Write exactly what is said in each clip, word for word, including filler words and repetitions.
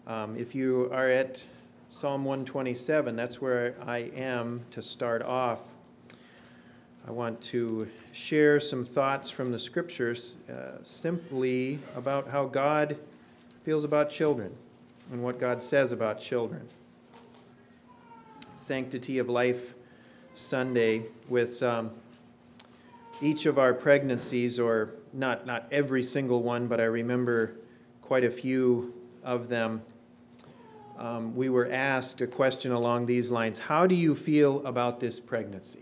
Um, if you are at Psalm one twenty-seven, that's where I am to start off. I want to share some thoughts from the Scriptures uh, simply about how God feels about children and what God says about children. Sanctity of Life Sunday, with um, each of our pregnancies, or not, not every single one, but I remember quite a few of them, um, we were asked a question along these lines: how do you feel about this pregnancy?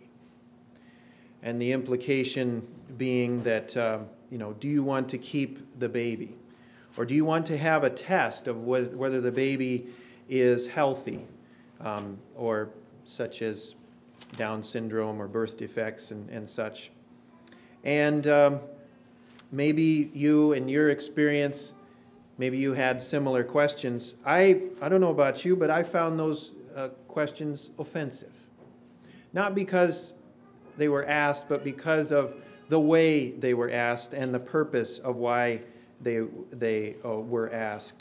And the implication being that, uh, you know, do you want to keep the baby? Or do you want to have a test of whether the baby is healthy, um, or such as Down syndrome or birth defects and, and such? And um, maybe you, in your experience, maybe you had similar questions. I, I don't know about you, but I found those uh, questions offensive. Not because they were asked, but because of the way they were asked and the purpose of why they they uh, were asked.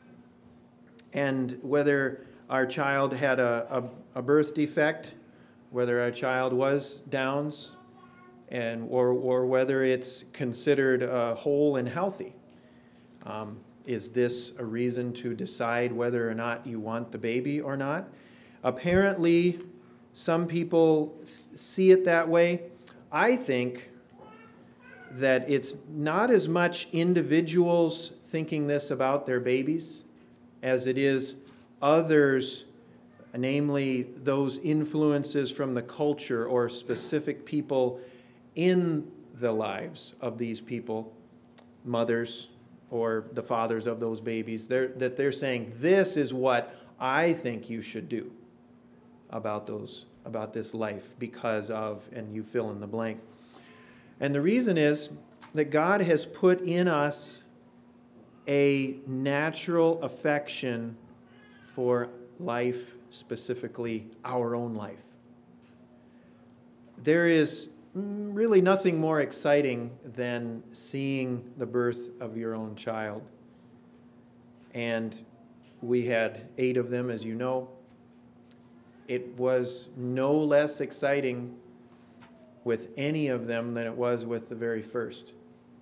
And whether our child had a, a, a birth defect, whether our child was Downs, and or or whether it's considered uh, whole and healthy. Um, is this a reason to decide whether or not you want the baby or not? Apparently, some people see it that way. I think that it's not as much individuals thinking this about their babies as it is others, namely those influences from the culture or specific people in the lives of these people, mothers or the fathers of those babies, they're, that they're saying, this is what I think you should do about those about this life because of, and you fill in the blank. And the reason is that God has put in us a natural affection for life, specifically our own life. There is really nothing more exciting than seeing the birth of your own child. And we had eight of them, as you know. It was no less exciting with any of them than it was with the very first.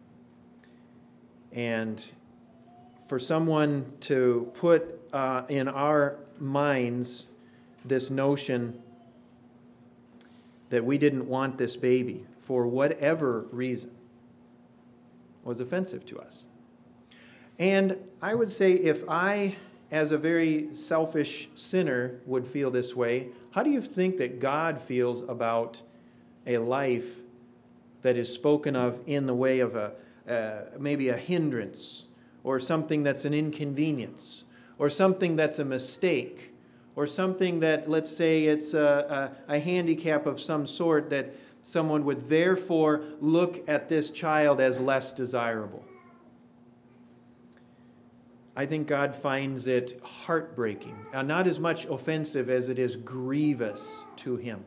And for someone to put uh, in our minds this notion that we didn't want this baby for whatever reason was offensive to us. And I would say if I, as a very selfish sinner, would feel this way, how do you think that God feels about a life that is spoken of in the way of a uh, maybe a hindrance, or something that's an inconvenience, or something that's a mistake, or something that, let's say, it's a, a, a handicap of some sort that someone would therefore look at this child as less desirable? I think God finds it heartbreaking, uh, not as much offensive as it is grievous to Him.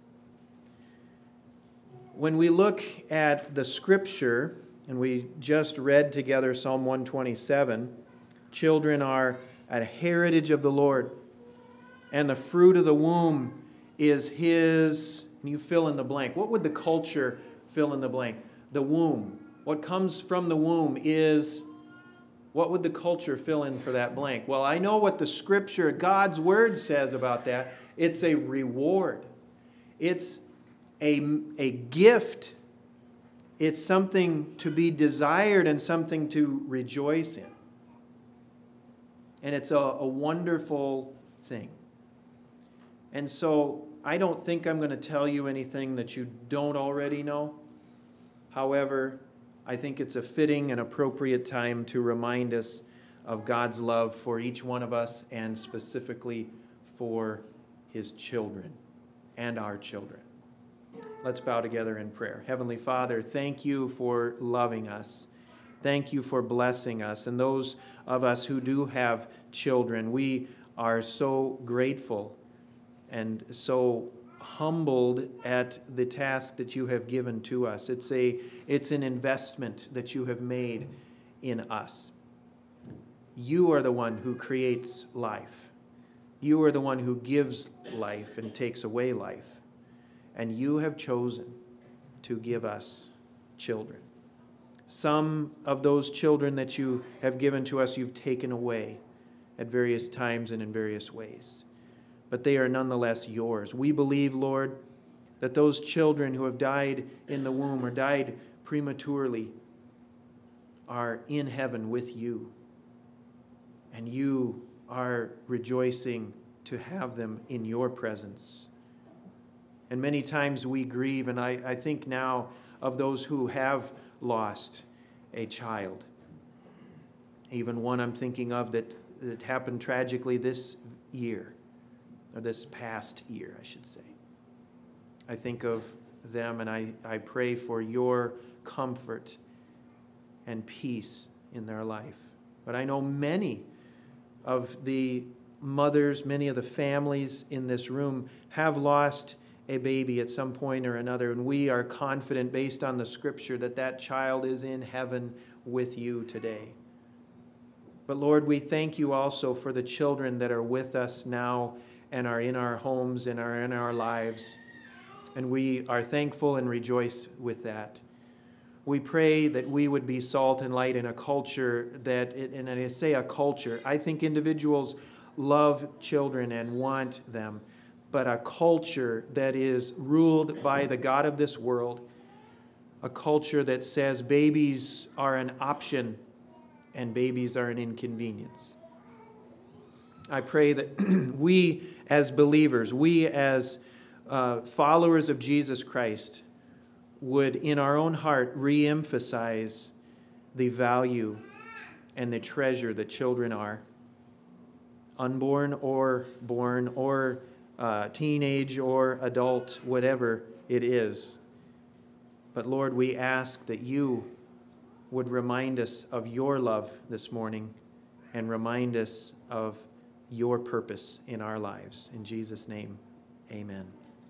When we look at the Scripture, and we just read together Psalm one twenty-seven, children are a heritage of the Lord, and the fruit of the womb is His, and you fill in the blank. What would the culture fill in the blank? The womb. What comes from the womb is... What would the culture fill in for that blank? Well, I know what the Scripture, God's Word, says about that. It's a reward. It's a, a gift. It's something to be desired and something to rejoice in. And it's a, a wonderful thing. And so I don't think I'm going to tell you anything that you don't already know. However, I think it's a fitting and appropriate time to remind us of God's love for each one of us, and specifically for His children and our children. Let's bow together in prayer. Heavenly Father, thank you for loving us. Thank you for blessing us. And those of us who do have children, we are so grateful and so humbled at the task that you have given to us. It's a it's an investment that you have made in us. You are the one who creates life. You are the one who gives life and takes away life. And you have chosen to give us children. Some of those children that you have given to us, you've taken away at various times and in various ways. But they are nonetheless yours. We believe, Lord, that those children who have died in the womb or died prematurely are in heaven with you. And you are rejoicing to have them in your presence. And many times we grieve, and I, I think now of those who have lost a child. Even one I'm thinking of that, that happened tragically this year, or this past year, I should say. I think of them and I, I pray for your comfort and peace in their life. But I know many of the mothers, many of the families in this room have lost a baby at some point or another, and we are confident based on the scripture that that child is in heaven with you today. But Lord, we thank you also for the children that are with us now and are in our homes and are in our lives. And we are thankful and rejoice with that. We pray that we would be salt and light in a culture that, and I say a culture, I think individuals love children and want them, but a culture that is ruled by the God of this world, a culture that says babies are an option and babies are an inconvenience. I pray that we as believers, we as uh, followers of Jesus Christ, would in our own heart re-emphasize the value and the treasure that children are, unborn or born or uh, teenage or adult, whatever it is. But Lord, we ask that you would remind us of your love this morning and remind us of your purpose in our lives. In Jesus' name, amen.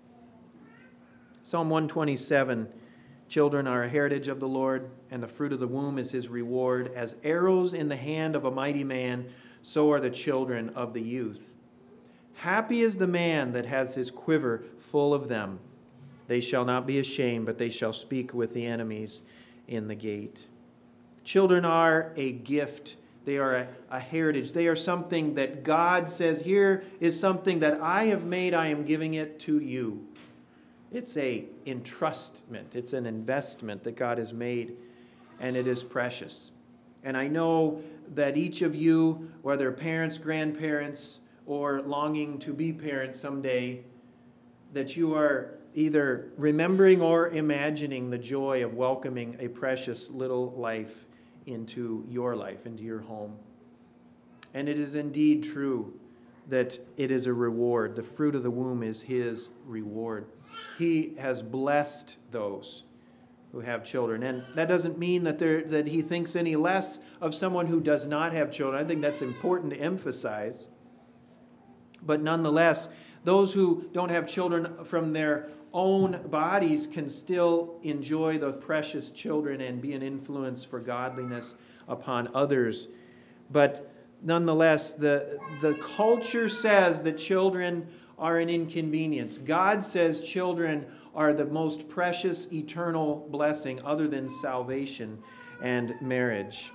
Psalm one twenty-seven, children are a heritage of the Lord, and the fruit of the womb is his reward. As arrows in the hand of a mighty man, so are the children of the youth. Happy is the man that has his quiver full of them. They shall not be ashamed, but they shall speak with the enemies in the gate. Children are a gift. They are a, a heritage. They are something that God says, here is something that I have made, I am giving it to you. It's a entrustment. It's an investment that God has made, and it is precious. And I know that each of you, whether parents, grandparents, or longing to be parents someday, that you are either remembering or imagining the joy of welcoming a precious little life into your life, into your home. And it is indeed true that it is a reward. The fruit of the womb is his reward. He has blessed those who have children. And that doesn't mean that there that he thinks any less of someone who does not have children. I think that's important to emphasize. But nonetheless, those who don't have children from their own bodies can still enjoy the precious children and be an influence for godliness upon others. But nonetheless, the, the culture says that children are an inconvenience. God says children are the most precious eternal blessing other than salvation and marriage.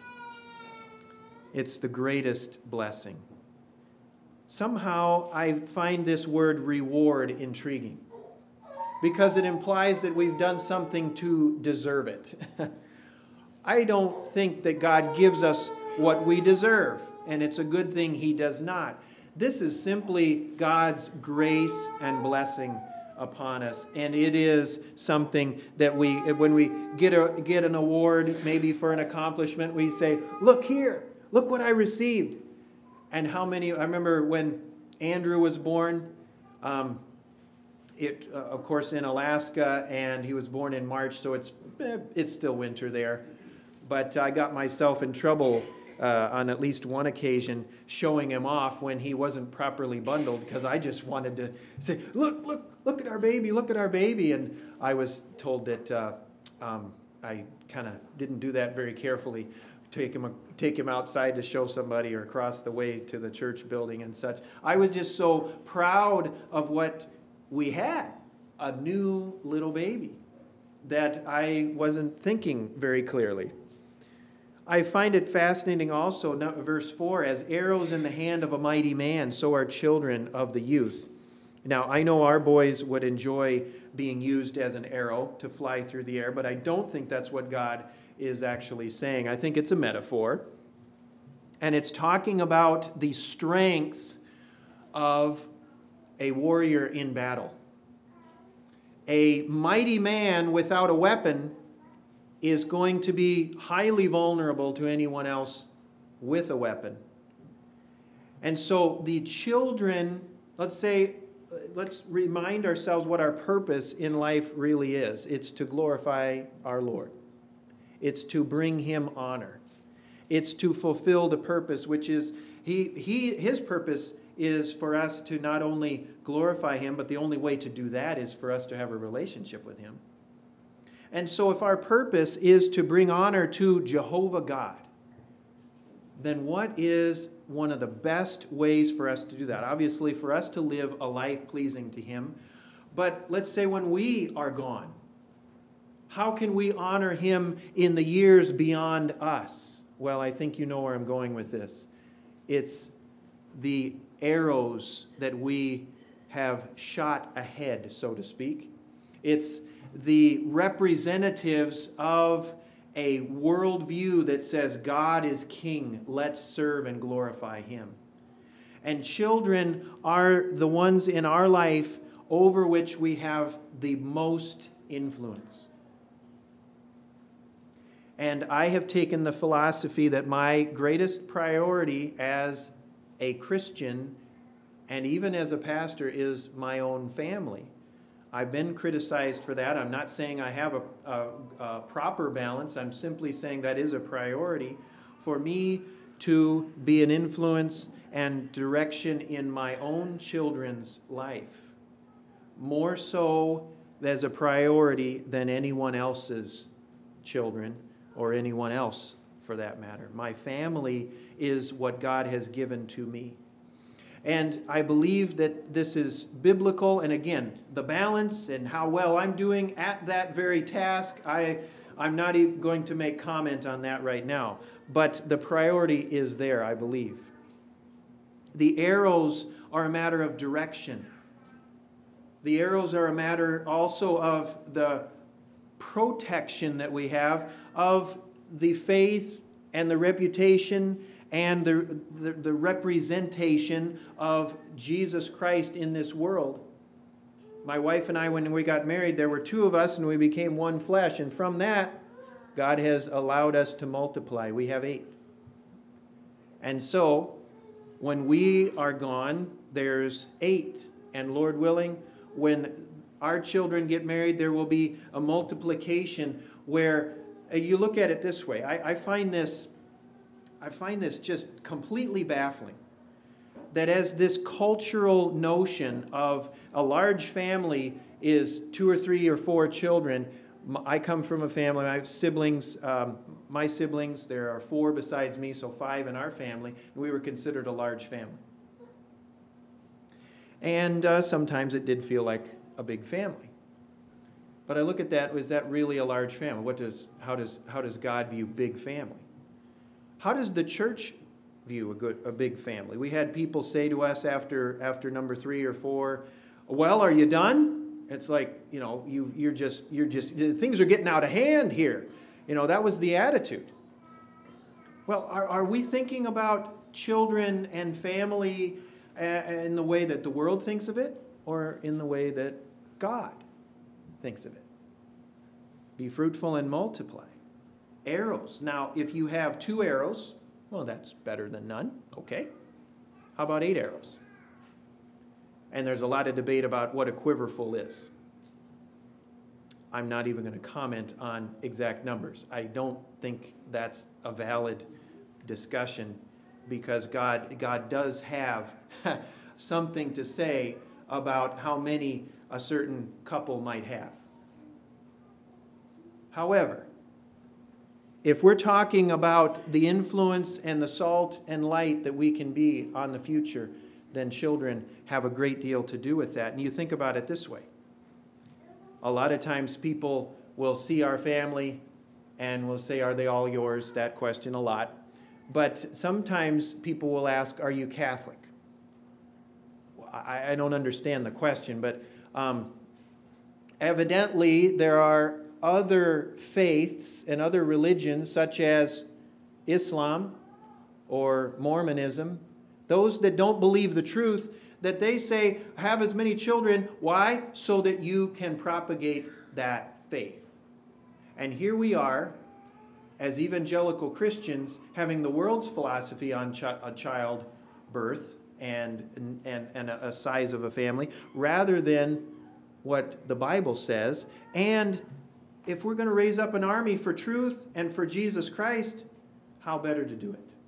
It's the greatest blessing. Somehow I find this word reward intriguing because it implies that we've done something to deserve it. I don't think that God gives us what we deserve, and it's a good thing he does not. This is simply God's grace and blessing upon us, and it is something that we, when we get a get an award, maybe for an accomplishment, we say, "Look here, look what I received." And how many? I remember when Andrew was born. Um, it, uh, of course, in Alaska, and he was born in March, so it's eh, it's still winter there. But I got myself in trouble Uh, on at least one occasion, showing him off when he wasn't properly bundled, because I just wanted to say, look, look, look at our baby, look at our baby. And I was told that uh, um, I kind of didn't do that very carefully. take him take him outside to show somebody or across the way to the church building and such. I was just so proud of what we had, a new little baby, that I wasn't thinking very clearly. I find it fascinating also, verse four, as arrows in the hand of a mighty man, so are children of the youth. Now, I know our boys would enjoy being used as an arrow to fly through the air, but I don't think that's what God is actually saying. I think it's a metaphor, and it's talking about the strength of a warrior in battle. A mighty man without a weapon is going to be highly vulnerable to anyone else with a weapon. And so the children, let's say, let's remind ourselves what our purpose in life really is. It's to glorify our Lord. It's to bring him honor. It's to fulfill the purpose, which is, he, he, his purpose is for us to not only glorify him, but the only way to do that is for us to have a relationship with him. And so if our purpose is to bring honor to Jehovah God, then what is one of the best ways for us to do that? Obviously, for us to live a life pleasing to him. But let's say when we are gone, how can we honor him in the years beyond us? Well, I think you know where I'm going with this. It's the arrows that we have shot ahead, so to speak. It's the representatives of a worldview that says God is king, let's serve and glorify him. And children are the ones in our life over which we have the most influence. And I have taken the philosophy that my greatest priority as a Christian and even as a pastor is my own family. I've been criticized for that. I'm not saying I have a, a, a proper balance. I'm simply saying that is a priority for me to be an influence and direction in my own children's life, more so as a priority than anyone else's children or anyone else for that matter. My family is what God has given to me. And I believe that this is biblical. And again, the balance and how well I'm doing at that very task, I, I'm not even going to make comment on that right now. But the priority is there, I believe. The arrows are a matter of direction. The arrows are a matter also of the protection that we have of the faith and the reputation and the, the, the representation of Jesus Christ in this world. My wife and I, when we got married, there were two of us and we became one flesh. And from that, God has allowed us to multiply. We have eight. And so, when we are gone, there's eight. And Lord willing, when our children get married, there will be a multiplication where you look at it this way. I, I find this I find this just completely baffling. That as this cultural notion of a large family is two or three or four children. I come from a family, my siblings, um, my siblings, there are four besides me, so five in our family, and we were considered a large family. And uh, sometimes it did feel like a big family. But I look at that, is that really a large family? What does, how does, how does God view big family? How does the church view a good, a big family? We had people say to us after after number three or four, "Well, are you done?" It's like, you know, you you're just you're just things are getting out of hand here. You know, that was the attitude. Well, are are we thinking about children and family in the way that the world thinks of it, or in the way that God thinks of it? Be fruitful and multiply. Arrows. Now, if you have two arrows, well, that's better than none. Okay. How about eight arrows? And there's a lot of debate about what a quiverful is. I'm not even going to comment on exact numbers. I don't think that's a valid discussion because God, God does have something to say about how many a certain couple might have. However, If we're talking about the influence and the salt and light that we can be on the future, then children have a great deal to do with that. And you think about it this way. A lot of times people will see our family and will say, are they all yours? That question a lot. But sometimes people will ask, are you Catholic? I, I don't understand the question, but um, evidently there are other faiths and other religions such as Islam or Mormonism, those that don't believe the truth, that they say have as many children. Why? So that you can propagate that faith. And here we are as evangelical Christians having the world's philosophy on ch- a child birth and, and, and a size of a family rather than what the Bible says. And if we're going to raise up an army for truth and for Jesus Christ, how better to do it?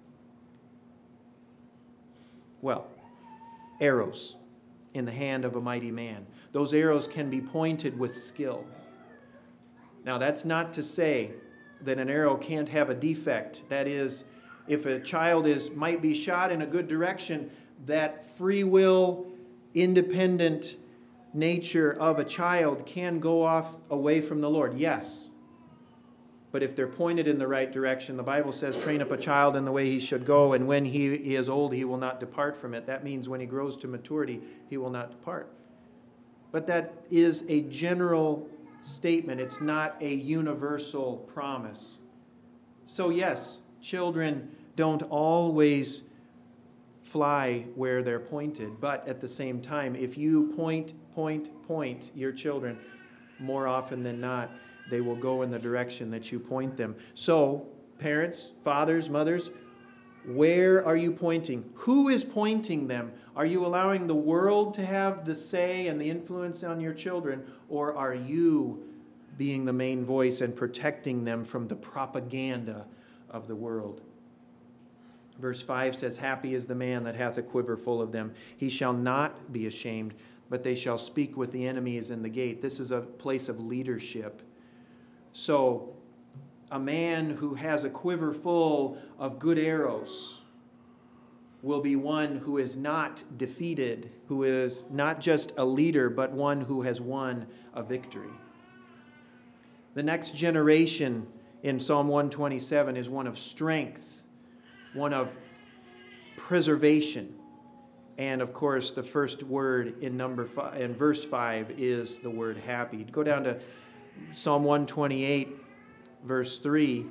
Well, arrows in the hand of a mighty man. Those arrows can be pointed with skill. Now, that's not to say that an arrow can't have a defect. That is, if a child is might be shot in a good direction, that free will, independent nature of a child can go off away from the Lord. Yes. But if they're pointed in the right direction, the Bible says, train up a child in the way he should go, and when he is old, he will not depart from it. That means when he grows to maturity, he will not depart. But that is a general statement. It's not a universal promise. So yes, children don't always fly where they're pointed, but at the same time, if you point, point, point your children, more often than not, they will go in the direction that you point them. So, parents, fathers, mothers, where are you pointing? Who is pointing them? Are you allowing the world to have the say and the influence on your children, or are you being the main voice and protecting them from the propaganda of the world? Verse five says, happy is the man that hath a quiver full of them. He shall not be ashamed, but they shall speak with the enemies in the gate. This is a place of leadership. So, a man who has a quiver full of good arrows will be one who is not defeated, who is not just a leader, but one who has won a victory. The next generation in Psalm one twenty-seven is one of strength, one of preservation. And of course, the first word in number five, in verse five is the word happy. Go down to Psalm one twenty-eight, verse three.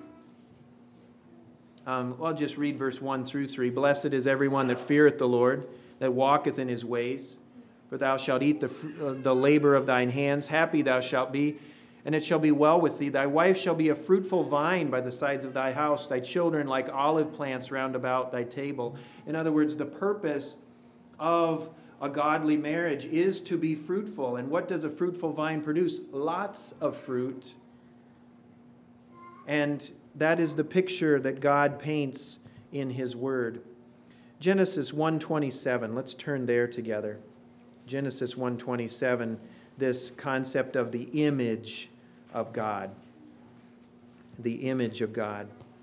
Um, I'll just read verse one through three. Blessed is everyone that feareth the Lord, that walketh in his ways. For thou shalt eat the, uh, the labor of thine hands. Happy thou shalt be, and it shall be well with thee. Thy wife shall be a fruitful vine by the sides of thy house, thy children like olive plants round about thy table. In other words, the purpose of a godly marriage is to be fruitful. And what does a fruitful vine produce? Lots of fruit. And that is the picture that God paints in his word. Genesis one twenty-seven, let's turn there together. Genesis one twenty-seven, this concept of the image of God. The image of God.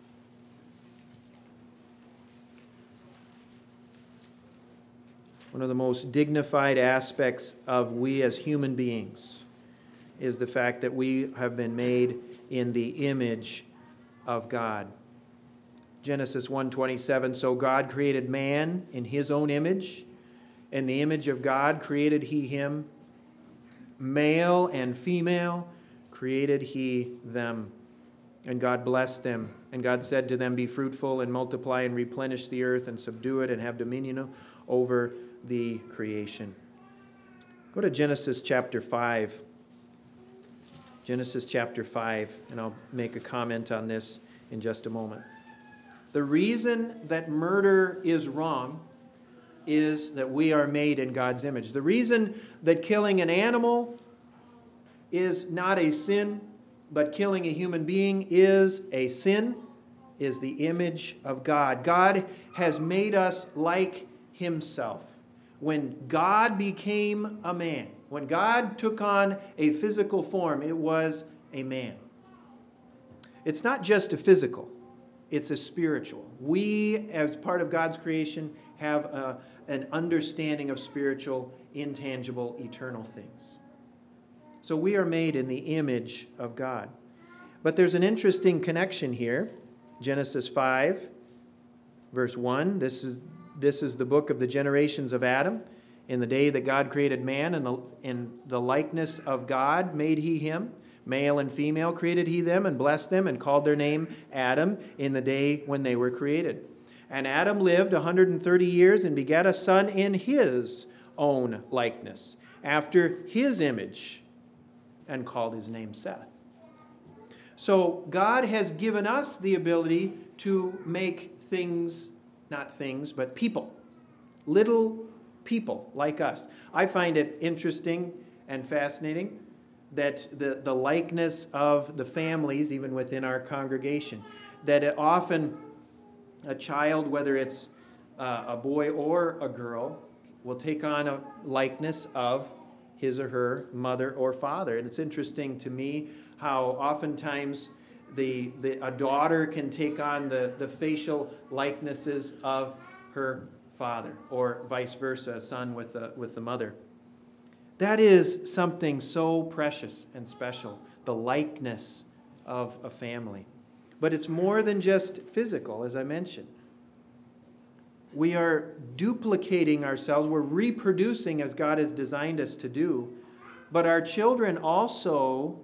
One of the most dignified aspects of we as human beings is the fact that we have been made in the image of God. Genesis one twenty-seven, so God created man in his own image. In the image of God created he him. Male and female created he them. And God blessed them. And God said to them, be fruitful and multiply and replenish the earth and subdue it and have dominion over the creation. Go to Genesis chapter five. Genesis chapter five, and I'll make a comment on this in just a moment. The reason that murder is wrong is that we are made in God's image. The reason that killing an animal is not a sin, but killing a human being is a sin, is the image of God. God has made us like himself. When God became a man, when God took on a physical form, it was a man. It's not just a physical, it's a spiritual. We, as part of God's creation, have a, an understanding of spiritual, intangible, eternal things. So we are made in the image of God. But there's an interesting connection here. Genesis five, verse one, this is, this is the book of the generations of Adam. In the day that God created man, in the, in the likeness of God made he him. Male and female created he them, and blessed them, and called their name Adam in the day when they were created. And Adam lived one hundred thirty years and begat a son in his own likeness, after his image, and called his name Seth. So God has given us the ability to make things, not things, but people, little people like us. I find it interesting and fascinating that the, the likeness of the families, even within our congregation, that it often a child, whether it's uh, a boy or a girl, will take on a likeness of his or her mother or father. And it's interesting to me how oftentimes the, the a daughter can take on the, the facial likenesses of her father, or vice versa, a son with the, with the mother. That is something so precious and special, the likeness of a family. But it's more than just physical, as I mentioned. We are duplicating ourselves. We're reproducing as God has designed us to do. But our children also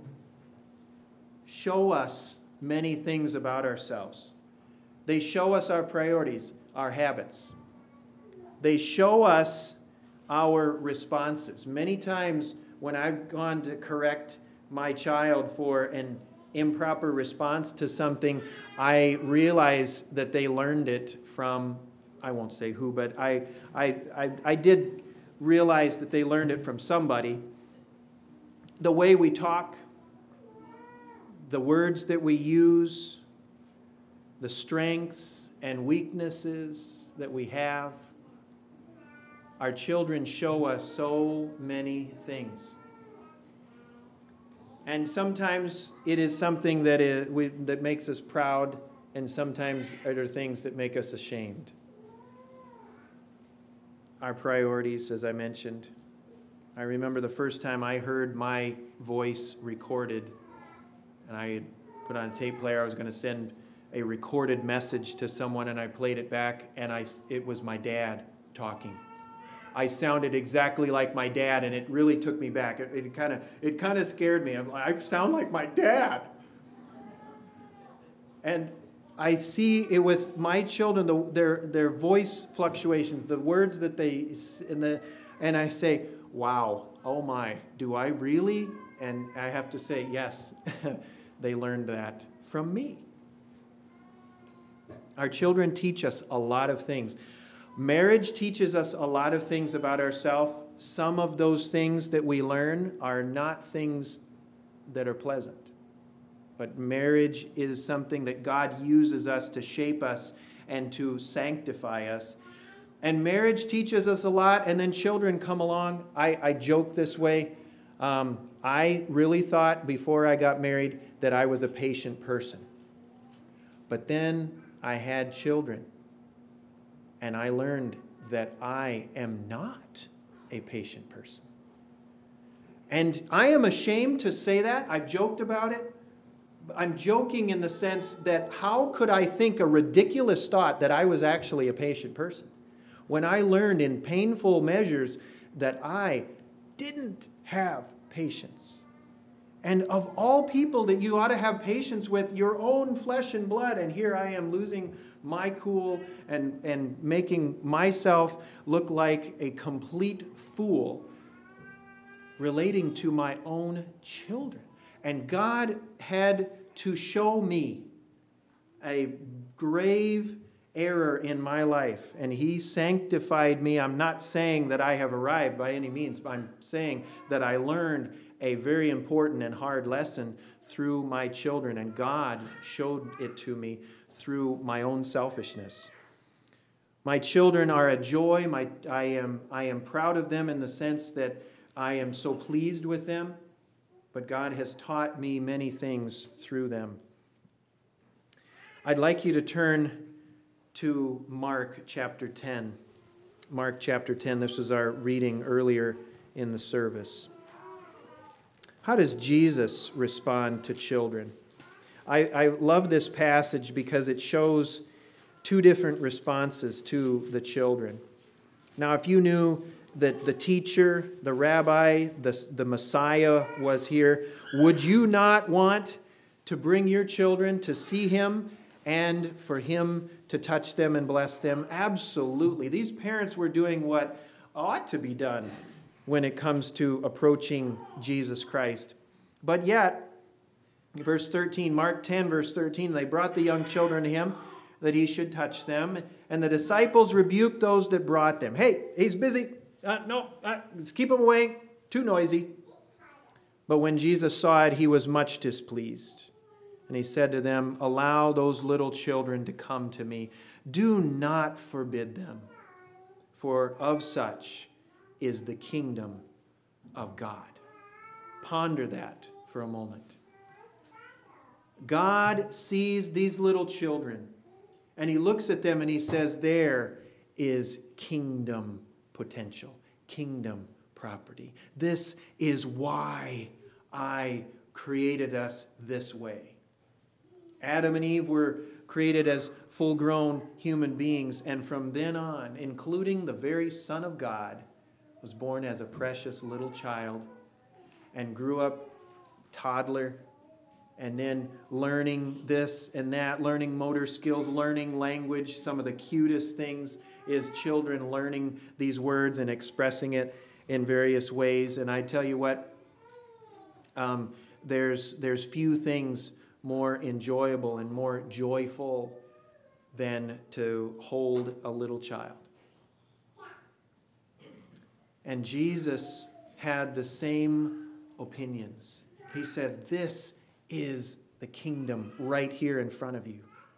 show us many things about ourselves. They show us our priorities, our habits. They show us our responses. Many times when I've gone to correct my child for an improper response to something, I realize that they learned it from, I won't say who, but I, I, I, I did realize that they learned it from somebody. The way we talk, the words that we use, the strengths and weaknesses that we have. Our children show us so many things. And sometimes it is something that is, we, that makes us proud, and sometimes it are things that make us ashamed. Our priorities, as I mentioned. I remember the first time I heard my voice recorded, and I had put on a tape player. I was going to send a recorded message to someone, and I played it back, and I, it was my dad talking. I sounded exactly like my dad, and it really took me back. It kind of it kind of scared me. I'm like, I sound like my dad. And I see it with my children, the, their their voice fluctuations, the words that they and the and I say, wow, oh my, do I really? And I have to say, yes, they learned that from me. Our children teach us a lot of things. Marriage teaches us a lot of things about ourselves. Some of those things that we learn are not things that are pleasant. But marriage is something that God uses us to shape us and to sanctify us. And marriage teaches us a lot, and then children come along. I, I joke this way. Um, I really thought before I got married that I was a patient person. But then I had children. And I learned that I am not a patient person. And I am ashamed to say that. I've joked about it. I'm joking in the sense that how could I think a ridiculous thought that I was actually a patient person when I learned in painful measures that I didn't have patience. And of all people that you ought to have patience with, your own flesh and blood, and here I am losing my cool and, and making myself look like a complete fool relating to my own children. And God had to show me a grave error in my life, and He sanctified me. I'm not saying that I have arrived by any means, but I'm saying that I learned a very important and hard lesson through my children, and God showed it to me through my own selfishness. My children are a joy. My, I am, I am proud of them in the sense that I am so pleased with them, but God has taught me many things through them. I'd like you to turn to Mark chapter ten. Mark chapter ten, this was our reading earlier in the service. How does Jesus respond to children? I, I love this passage because it shows two different responses to the children. Now, if you knew that the teacher, the rabbi, the, the Messiah was here, would you not want to bring your children to see him and for him to touch them and bless them? Absolutely. These parents were doing what ought to be done when it comes to approaching Jesus Christ. But yet, verse thirteen, Mark ten, verse thirteen, they brought the young children to him that he should touch them. And the disciples rebuked those that brought them. Hey, he's busy. Uh, no, uh, let's keep him away. Too noisy. But when Jesus saw it, he was much displeased. And he said to them, allow those little children to come to me. Do not forbid them, for of such is the kingdom of God. Ponder that for a moment. God sees these little children, and he looks at them and he says, there is kingdom potential, kingdom property. This is why I created us this way. Adam and Eve were created as full-grown human beings, and from then on, including the very Son of God, was born as a precious little child and grew up toddler, and then learning this and that, learning motor skills, learning language. Some of the cutest things is children learning these words and expressing it in various ways. And I tell you what, um, there's there's few things more enjoyable and more joyful than to hold a little child. And Jesus had the same opinions. He said, this is the kingdom right here in front of you.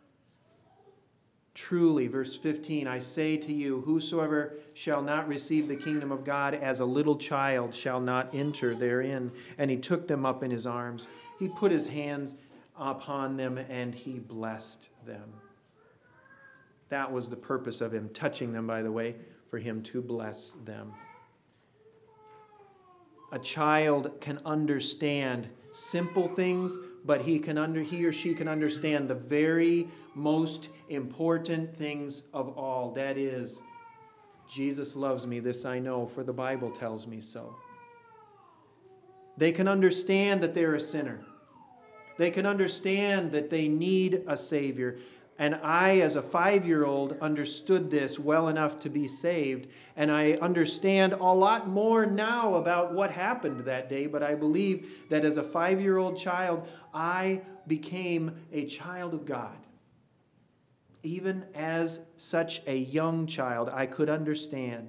Truly, verse fifteen, I say to you, whosoever shall not receive the kingdom of God as a little child shall not enter therein. And he took them up in his arms. He put his hands upon them and he blessed them. That was the purpose of him touching them, by the way, for him to bless them. A child can understand simple things, but he can under he or she can understand the very most important things of all. That is, Jesus loves me, this I know, for the Bible tells me so. They can understand that they're a sinner. They can understand that they need a Savior. And I, as a five-year-old, understood this well enough to be saved. And I understand a lot more now about what happened that day. But I believe that as a five-year-old child, I became a child of God. Even as such a young child, I could understand.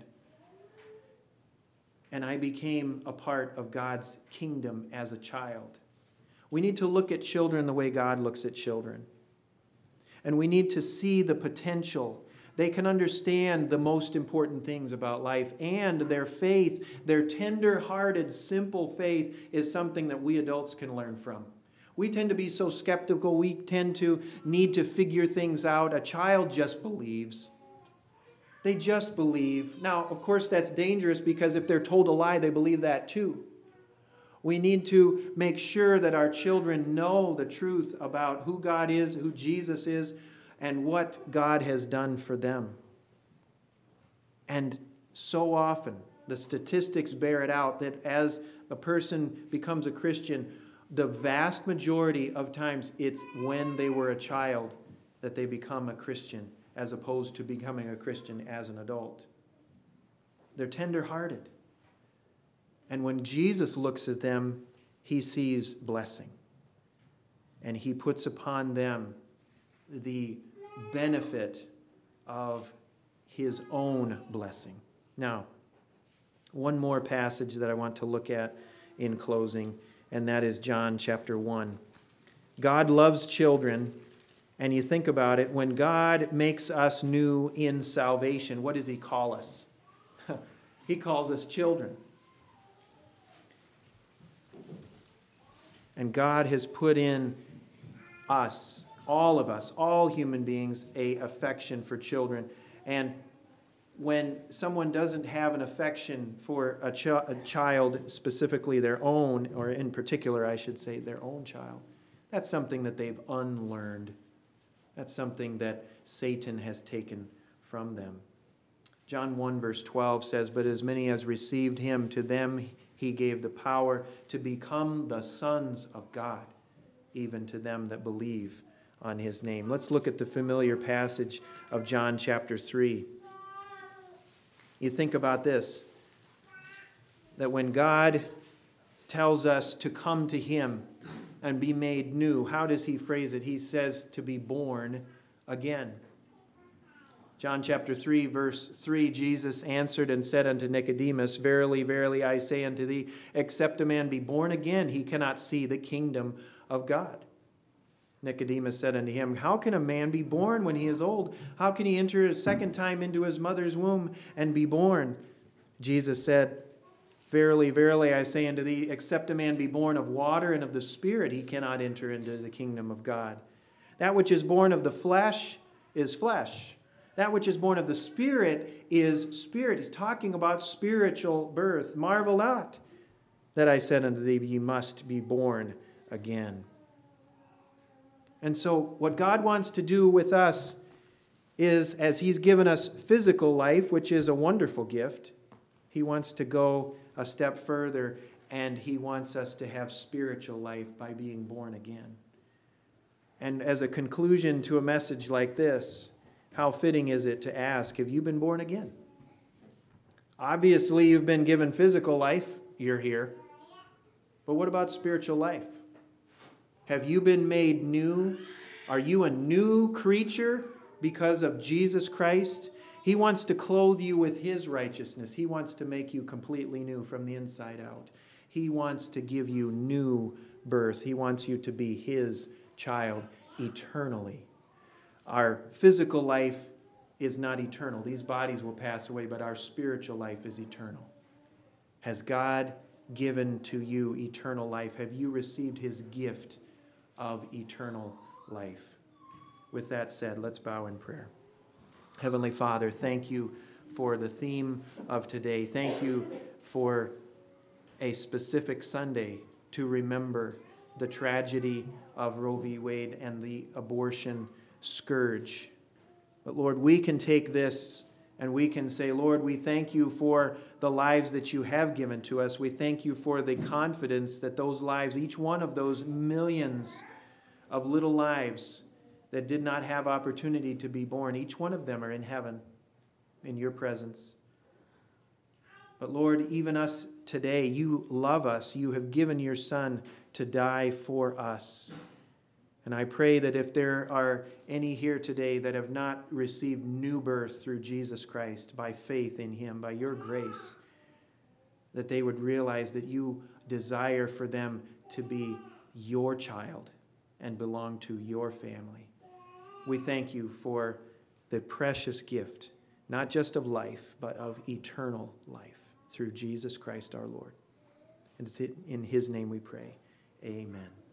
And I became a part of God's kingdom as a child. We need to look at children the way God looks at children. And we need to see the potential. They can understand the most important things about life, and their faith, their tender-hearted, simple faith is something that we adults can learn from. We tend to be so skeptical. We tend to need to figure things out. A child just believes. They just believe. Now, of course, that's dangerous because if they're told a lie, they believe that too. We need to make sure that our children know the truth about who God is, who Jesus is, and what God has done for them. And so often, the statistics bear it out that as a person becomes a Christian, the vast majority of times it's when they were a child that they become a Christian, as opposed to becoming a Christian as an adult. They're tender-hearted. And when Jesus looks at them, he sees blessing. And he puts upon them the benefit of his own blessing. Now, one more passage that I want to look at in closing, and that is John chapter one. God loves children, and you think about it, when God makes us new in salvation, what does he call us? He calls us children. And God has put in us all of us, all human beings, a affection for children. And when someone doesn't have an affection for a, ch- a child, specifically their own, or in particular, I should say, their own child, that's something that they've unlearned. That's something that Satan has taken from them. John one verse twelve says, "But as many as received him, to them he gave the power to become the sons of God, even to them that believe on his name." Let's look at the familiar passage of John chapter three. You think about this, that when God tells us to come to him and be made new, how does he phrase it? He says to be born again. John chapter three, verse three, Jesus answered and said unto Nicodemus, "Verily, verily, I say unto thee, except a man be born again, he cannot see the kingdom of God." Nicodemus said unto him, "How can a man be born when he is old? How can he enter a second time into his mother's womb and be born?" Jesus said, "Verily, verily, I say unto thee, except a man be born of water and of the Spirit, he cannot enter into the kingdom of God. That which is born of the flesh is flesh. That which is born of the Spirit is spirit." He's talking about spiritual birth. "Marvel not that I said unto thee, ye must be born again." And so what God wants to do with us is, as he's given us physical life, which is a wonderful gift, he wants to go a step further, and he wants us to have spiritual life by being born again. And as a conclusion to a message like this, how fitting is it to ask, have you been born again? Obviously, you've been given physical life. You're here. But what about spiritual life? Have you been made new? Are you a new creature because of Jesus Christ? He wants to clothe you with his righteousness. He wants to make you completely new from the inside out. He wants to give you new birth. He wants you to be his child eternally. Our physical life is not eternal. These bodies will pass away, but our spiritual life is eternal. Has God given to you eternal life? Have you received his gift of eternal life? With that said, let's bow in prayer. Heavenly Father, thank you for the theme of today. Thank you for a specific Sunday to remember the tragedy of Roe v. Wade and the abortion scourge. But Lord, we can take this and we can say, Lord, we thank you for the lives that you have given to us. We thank you for the confidence that those lives, each one of those millions of little lives that did not have opportunity to be born, each one of them are in heaven in your presence. But Lord, even us today, you love us. You have given your Son to die for us. And I pray that if there are any here today that have not received new birth through Jesus Christ by faith in him, by your grace, that they would realize that you desire for them to be your child and belong to your family. We thank you for the precious gift, not just of life, but of eternal life through Jesus Christ our Lord. And it's in his name we pray. Amen.